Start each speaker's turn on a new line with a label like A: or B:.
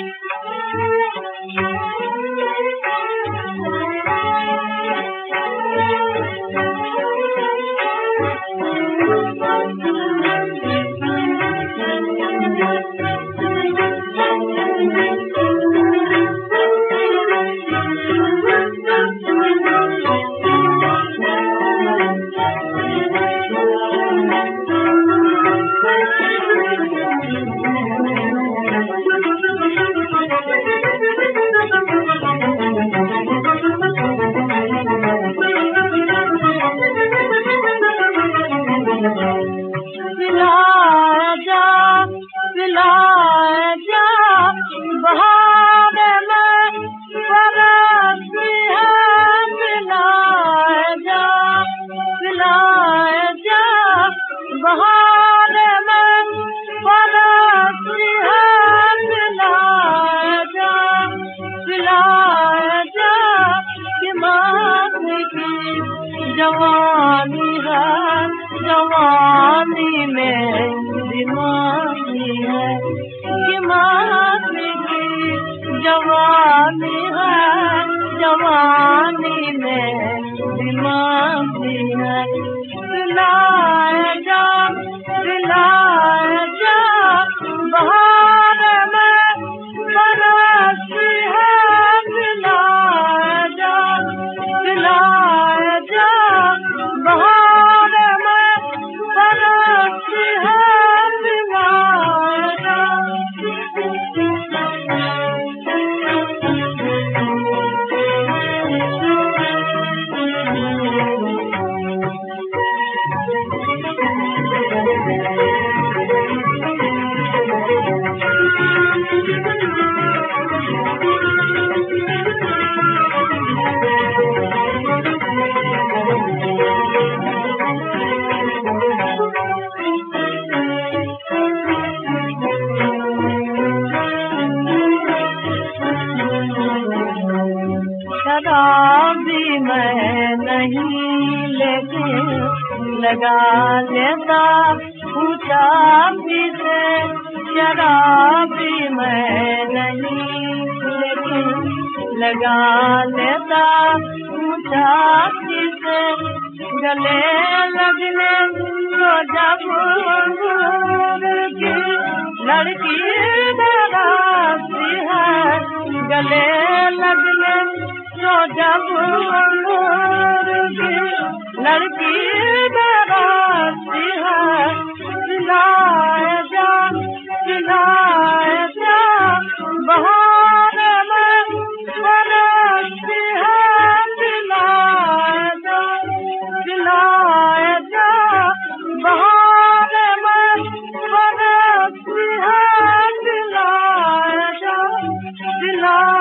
A: जवानी है जवानी में दीवानी है कि माटी की जवानी है जवानी में दीवानी है। दिलाए जा बहार में बरसती है। दिलाए जा बहार में बरसती है। दिलाए जा शराबी मैं नहीं लेकिन लगा लेता पूछा से। शराबी मैं नहीं लेकिन लगा लेता पूछा से। गले लगने तो जब अंगूर की लड़की डराती है। गले लगने तो जब अंगूर की लड़की डराती है। दिलाए जा बहार में बरसती है। दिलाए जा बहार में बरसती है। दिलाए जा